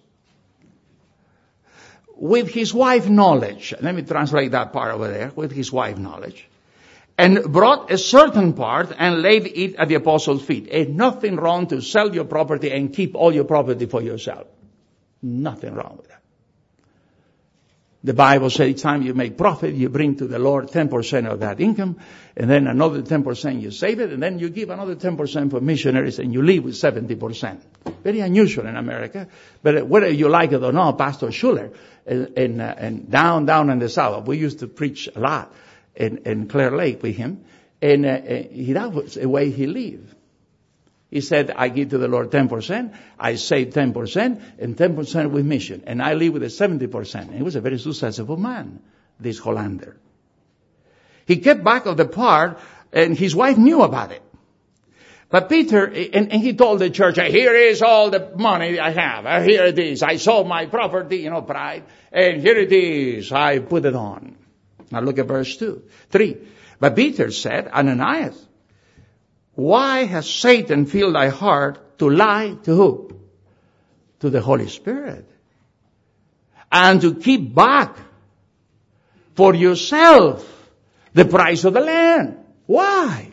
with his wife's knowledge. Let me translate that part over there. With his wife's knowledge. And brought a certain part and laid it at the apostles' feet. Ain't nothing wrong to sell your property and keep all your property for yourself. Nothing wrong with that. The Bible says each time you make profit, you bring to the Lord ten percent of that income, and then another ten percent you save it, and then you give another ten percent for missionaries, and you leave with seventy percent. Very unusual in America, but whether you like it or not, Pastor Schuller, in, in, uh, in down, down in the South, we used to preach a lot in, in Clear Lake with him, and uh, he, that was the way he lived. He said, I give to the Lord ten percent, I save ten percent, and ten percent with mission. And I live with a seventy percent. He was a very successful man, this Hollander. He kept back of the part, and his wife knew about it. But Peter, and, and he told the church, here is all the money I have. Here it is. I sold my property, you know, pride. And here it is. I put it on. Now look at verse two, three. But Peter said, Ananias, why has Satan filled thy heart to lie to who? To the Holy Spirit. And to keep back for yourself the price of the land. Why?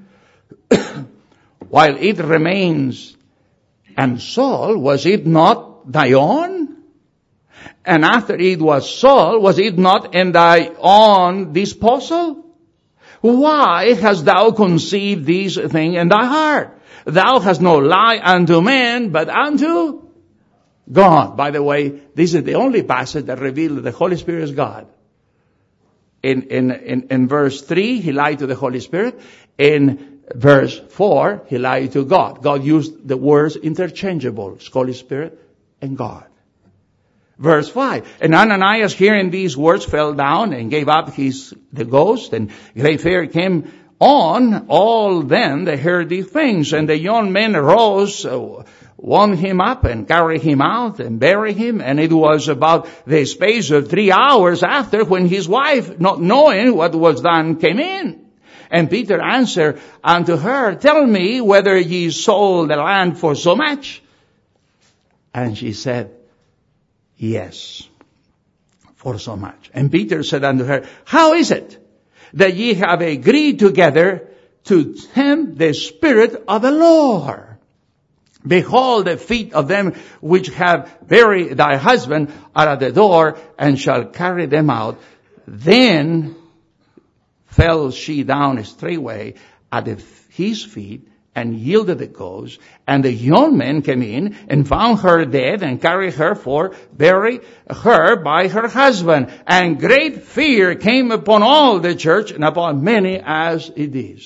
While it remains and sold, was it not thy own? And after it was sold, was it not in thy own disposal? Why hast thou conceived this thing in thy heart? Thou hast no lie unto man, but unto God. By the way, this is the only passage that reveals that the Holy Spirit is God. In, in, in, in verse three, he lied to the Holy Spirit. In verse four, he lied to God. God used the words interchangeable, Holy Spirit and God. Verse five, and Ananias hearing these words fell down and gave up his, the ghost, and great fear came on all them that heard these things. And the young men arose, uh, wound him up and carried him out and buried him. And it was about the space of three hours after when his wife, not knowing what was done, came in. And Peter answered unto her, tell me whether ye sold the land for so much. And she said, yes, for so much. And Peter said unto her, how is it that ye have agreed together to tempt the Spirit of the Lord? Behold, the feet of them which have buried thy husband are at the door, and shall carry them out. Then fell she down straightway at the, his feet, and yielded the ghost. And the young men came in and found her dead and carried her for bury her by her husband. And great fear came upon all the church and upon many as it is.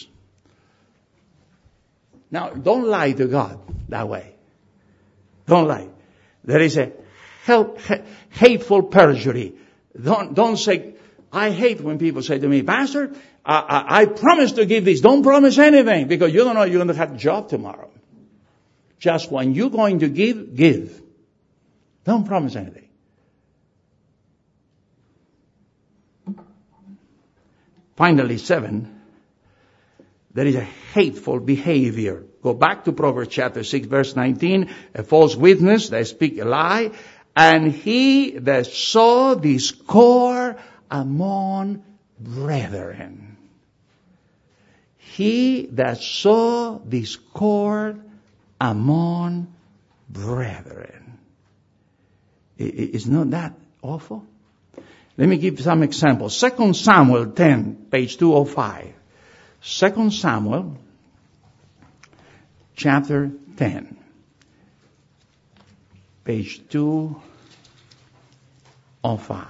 Now, don't lie to God that way. Don't lie. There is a help, hateful perjury. Don't, don't say, I hate when people say to me, Pastor, I, I, I promise to give this. Don't promise anything because you don't know you're going to have a job tomorrow. Just when you're going to give, give. Don't promise anything. Finally, seven, there is a hateful behavior. Go back to Proverbs chapter six, verse nineteen. A false witness, they speak a lie. And he that saw discord among brethren. He that saw discord among brethren. Is not that awful? Let me give some examples. Second Samuel ten, page two oh five. Second Samuel, chapter ten, page two oh five.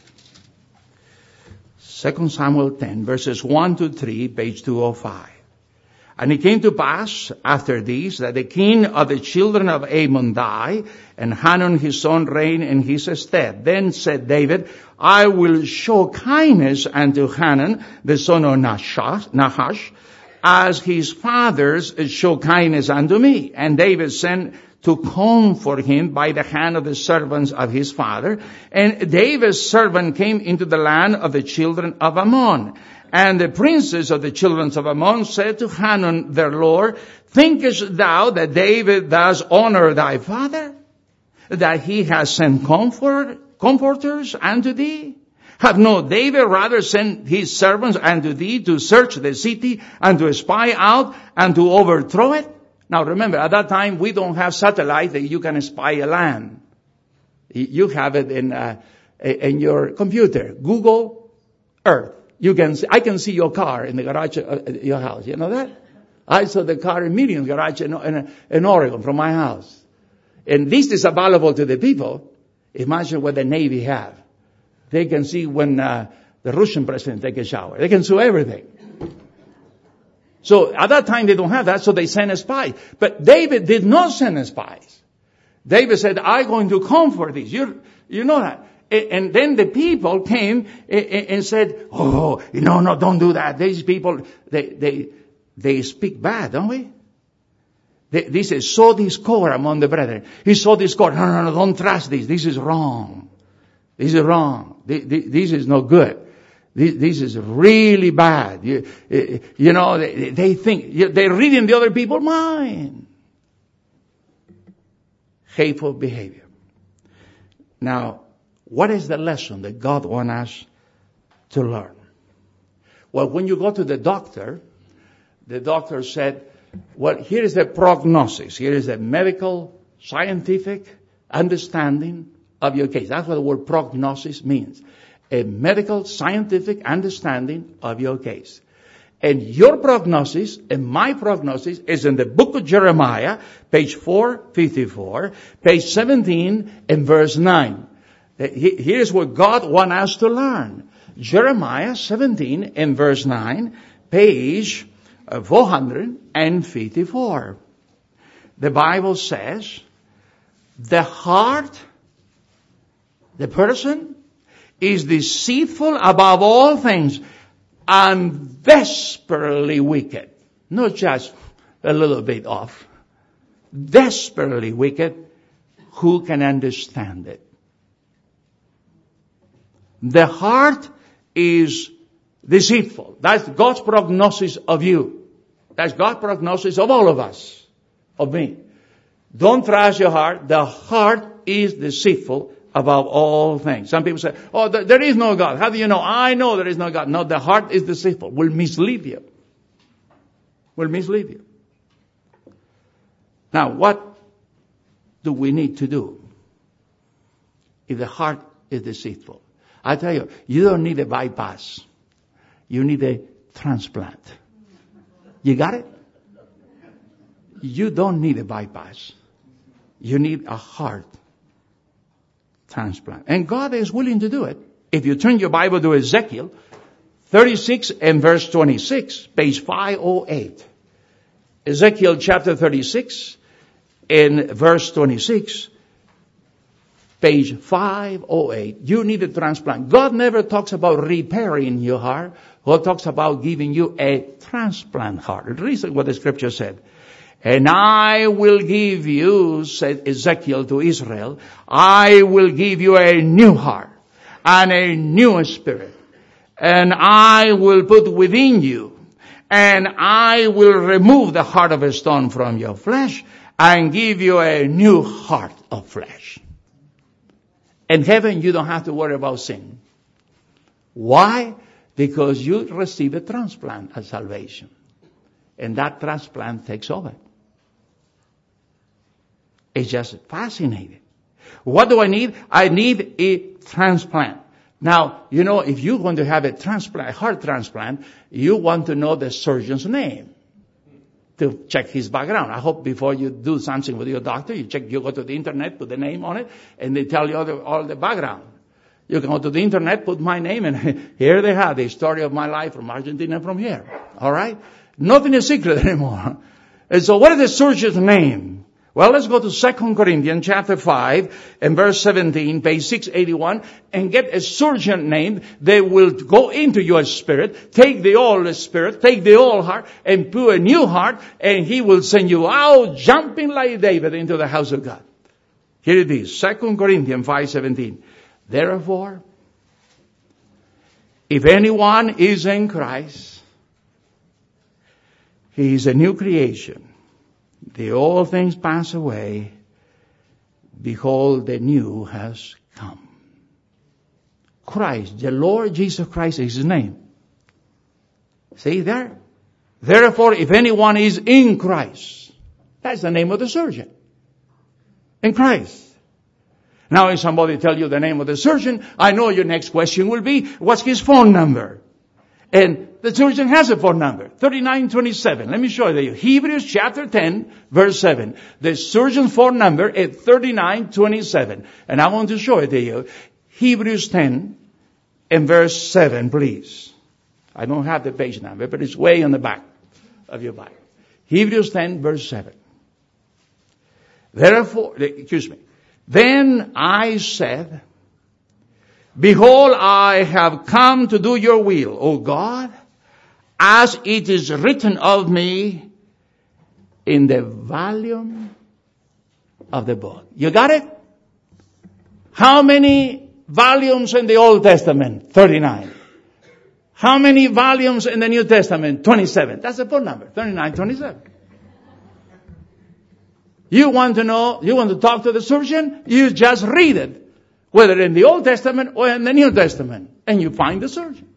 Second Samuel ten, verses one to three, page two oh five. And it came to pass after this that the king of the children of Ammon died, and Hanun his son reigned in his stead. Then said David, I will show kindness unto Hanun the son of Nahash, as his fathers show kindness unto me. And David sent to comfort him by the hand of the servants of his father. And David's servant came into the land of the children of Ammon. And the princes of the children of Ammon said to Hanun their lord, thinkest thou that David does honor thy father? That he has sent comfort, comforters unto thee? Have not David rather sent his servants unto thee to search the city and to spy out and to overthrow it? Now remember, at that time we don't have satellite that you can spy a land. You have it in, uh, in your computer. Google Earth. You can see, I can see your car in the garage of your house. You know that? I saw the car in Miriam's garage in, in, in Oregon from my house. And this is available to the people. Imagine what the Navy have. They can see when uh, the Russian president take a shower. They can see everything. So at that time they don't have that, so they send a spy. But David did not send a spies. David said, I'm going to comfort these. You, you know that. And then the people came and said, oh, no, no, don't do that. These people, they, they, they speak bad, don't we? This is so discord among the brethren. He saw discord. No, no, no, don't trust this. This is wrong. This is wrong. This is not good. This is really bad. You, you know, they, they think, they're reading the other people's mind. Hateful behavior. Now, what is the lesson that God wants us to learn? Well, when you go to the doctor, the doctor said, well, here is the prognosis. Here is the medical, scientific understanding of your case. That's what the word prognosis means. A medical, scientific understanding of your case. And your prognosis and my prognosis is in the book of Jeremiah, page four fifty-four, page seventeen and verse nine. Here's what God wants us to learn. Jeremiah seventeen and verse nine, page four fifty-four. The Bible says, the heart, the person, is deceitful above all things and desperately wicked. Not just a little bit off. Desperately wicked. Who can understand it? The heart is deceitful. That's God's prognosis of you. That's God's prognosis of all of us. Of me. Don't trust your heart. The heart is deceitful above all things. Some people say, oh, th- there is no God. How do you know? I know there is no God. No, the heart is deceitful. Will mislead you. Will mislead you. Now, what do we need to do if the heart is deceitful? I tell you, you don't need a bypass. You need a transplant. You got it? You don't need a bypass. You need a heart transplant. And God is willing to do it. If you turn your Bible to Ezekiel thirty-six and verse twenty-six, page five oh eight. Ezekiel chapter thirty-six and verse twenty-six, page five oh eight. You need a transplant. God never talks about repairing your heart. God talks about giving you a transplant heart. Listen what the scripture said. And I will give you, said Ezekiel to Israel, I will give you a new heart and a new spirit. And I will put within you, and I will remove the heart of a stone from your flesh and give you a new heart of flesh. In heaven, you don't have to worry about sin. Why? Because you receive a transplant of salvation. And that transplant takes over. It's just fascinating. What do I need? I need a transplant. Now, you know, if you're going to have a transplant, a heart transplant, you want to know the surgeon's name to check his background. I hope before you do something with your doctor, you check, you go to the internet, put the name on it, and they tell you all the, all the background. You can go to the internet, put my name, and here they have the story of my life from Argentina, from here. All right? Nothing is secret anymore. And so what is the surgeon's name? Well, let's go to Second Corinthians chapter five and verse seventeen, page six eighty-one, and get a surgeon named. They will go into your spirit, take the old spirit, take the old heart, and put a new heart, and he will send you out jumping like David into the house of God. Here it is, Second Corinthians five seventeen. Therefore, if anyone is in Christ, he is a new creation. The old things pass away. Behold, the new has come. Christ, the Lord Jesus Christ is his name. See there? Therefore, if anyone is in Christ, that's the name of the surgeon. In Christ. Now, if somebody tell you the name of the surgeon, I know your next question will be, what's his phone number? And the surgeon has a phone number, thirty-nine twenty-seven. Let me show you. Hebrews chapter ten, verse seven. The surgeon's phone number is thirty-nine twenty-seven. And I want to show it to you. Hebrews ten and verse seven, please. I don't have the page number, but it's way on the back of your Bible. Hebrews ten, verse seven. Therefore, excuse me. Then I said, behold, I have come to do your will, O God, as it is written of me in the volume of the book. You got it? How many volumes in the Old Testament? thirty-nine. How many volumes in the New Testament? twenty-seven. That's the phone number, thirty-nine twenty-seven. You want to know, you want to talk to the surgeon? You just read it. Whether in the Old Testament or in the New Testament. And you find the surgeon.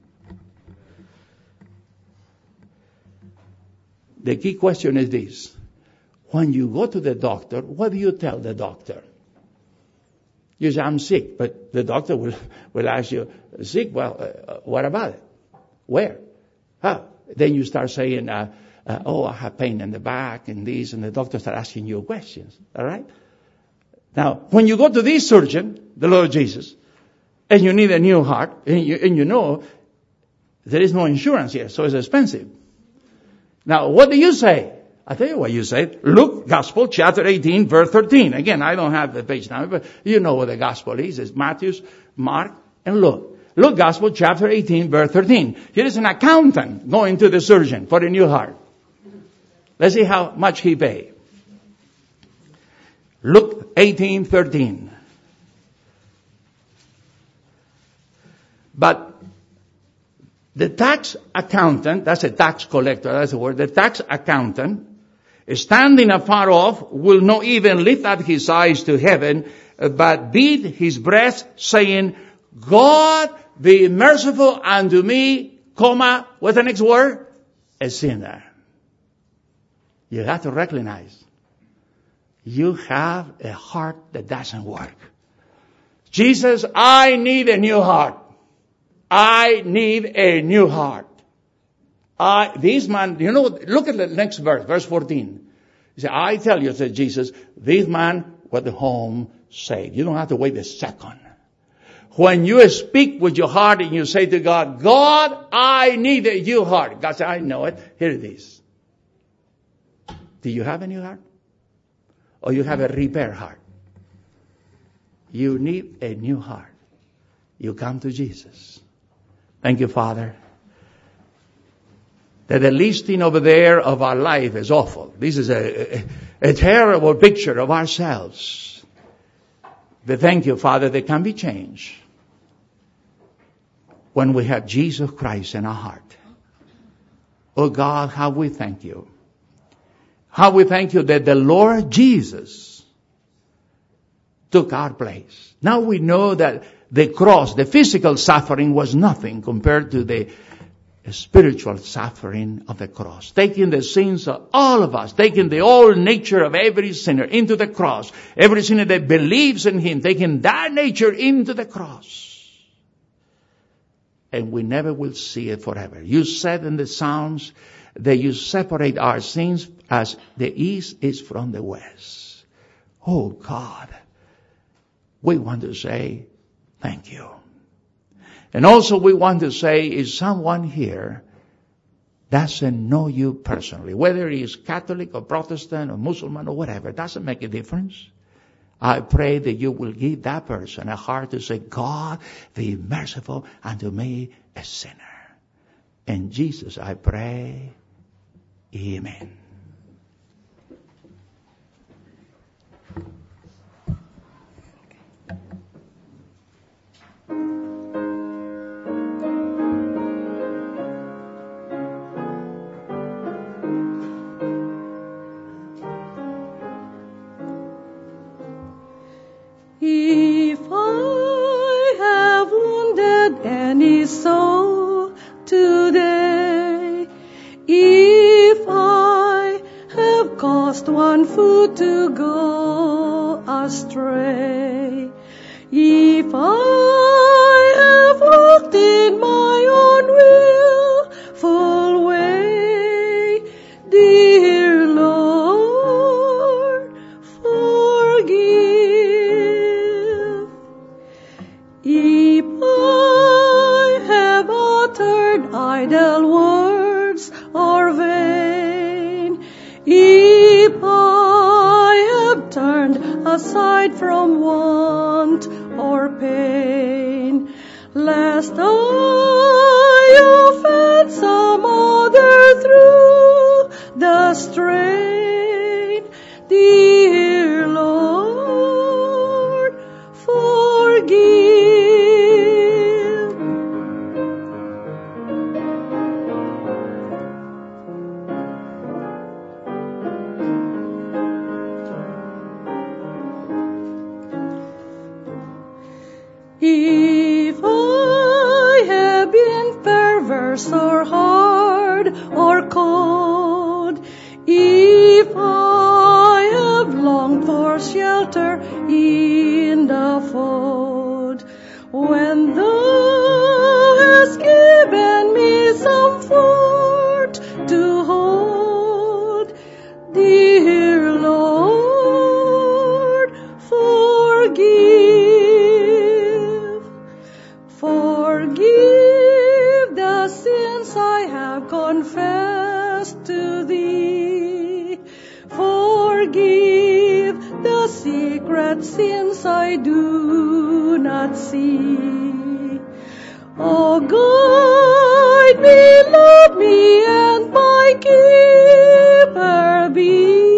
The key question is this. When you go to the doctor, what do you tell the doctor? You say, I'm sick. But the doctor will, will ask you, sick? Well, uh, what about it? Where? How? Then you start saying, uh, uh, oh, I have pain in the back and this. And the doctor starts asking you questions. All right? Now, when you go to this surgeon, the Lord Jesus, and you need a new heart, and you, and you know there is no insurance here, so it's expensive. Now, what do you say? I tell you what you say. Luke, Gospel, chapter eighteen, verse thirteen. Again, I don't have the page number, but you know what the Gospel is. It's Matthew, Mark, and Luke. Luke, Gospel, chapter eighteen, verse thirteen. Here is an accountant going to the surgeon for a new heart. Let's see how much he paid. Luke eighteen thirteen. But the tax accountant, that's a tax collector, that's the word, the tax accountant, standing afar off, will not even lift up his eyes to heaven, but beat his breast, saying, God be merciful unto me, comma, what's the next word? A sinner. You have to recognize you have a heart that doesn't work. Jesus, I need a new heart. I need a new heart. I, this man, you know, look at the next verse, verse fourteen. He said, I tell you, said Jesus, this man was home saved. You don't have to wait a second. When you speak with your heart and you say to God, God, I need a new heart. God said, I know it. Here it is. Do you have a new heart? Or you have a repair heart? You need a new heart. You come to Jesus. Thank you, Father, that the listing over there of our life is awful. This is a, a, a terrible picture of ourselves. But thank you, Father, that can be changed when we have Jesus Christ in our heart. Oh God, how we thank you. How we thank you that the Lord Jesus took our place. Now we know that the cross, the physical suffering was nothing compared to the spiritual suffering of the cross. Taking the sins of all of us, taking the old nature of every sinner into the cross. Every sinner that believes in Him, taking that nature into the cross. And we never will see it forever. You said in the Psalms that you separate our sins as the east is from the west. Oh God, we want to say thank you. And also we want to say, is someone here doesn't know you personally, whether he is Catholic or Protestant or Muslim or whatever, it doesn't make a difference. I pray that you will give that person a heart to say, God, be merciful unto me, a sinner. In Jesus I pray, amen. If I have wounded any soul today, if I have caused one foot to go astray, if I have walked in my own willful way, dear Lord, forgive. If I have uttered idle words or vain, if I have turned aside from want or pain, lest I offend some other through the strain, dear Lord, forgive. If I have been perverse or hard or cold, if I have longed for shelter in the fold, when Thou hast given me some fort to hold, dear Lord, forgive. Forgive the sins I have confessed to Thee. Forgive the secret sins I do not see. Oh, guide me, love me, and my keeper be.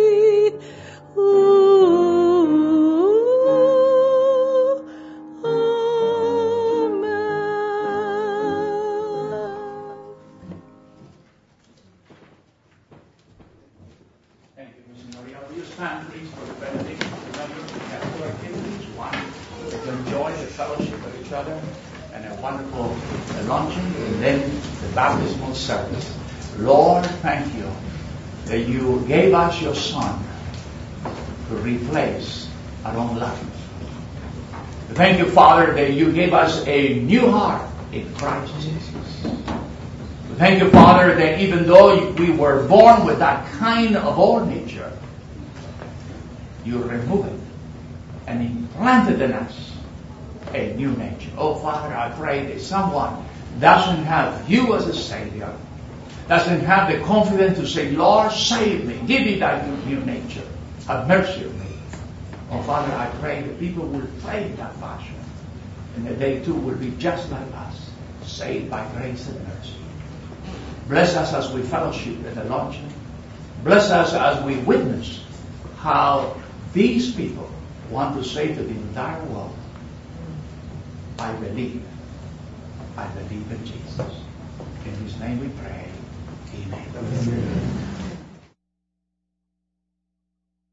Stand, please, for the benediction. Remember, we have two activities. One, to enjoy the fellowship of each other and a wonderful uh, luncheon, and then the baptismal service. Lord, thank you that you gave us your Son to replace our own lives. Thank you, Father, that you gave us a new heart in Christ Jesus. Thank you, Father, that even though we were born with that kind of old nature, you removed it and implanted in us a new nature. Oh, Father, I pray that someone doesn't have you as a Savior, doesn't have the confidence to say, Lord, save me, give me that new nature, have mercy on me. Oh, Father, I pray that people will pray in that fashion and that they too will be just like us, saved by grace and mercy. Bless us as we fellowship at the luncheon. Bless us as we witness how these people want to say to the entire world, I believe. I believe in Jesus. In His name we pray. Amen. Amen.